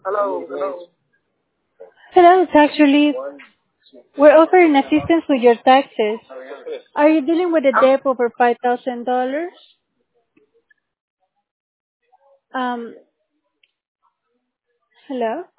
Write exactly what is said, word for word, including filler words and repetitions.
Hello, hello. Hello, tax relief. We're offering assistance with your taxes. Are you dealing with a Um, debt over five thousand dollars? Um, Hello?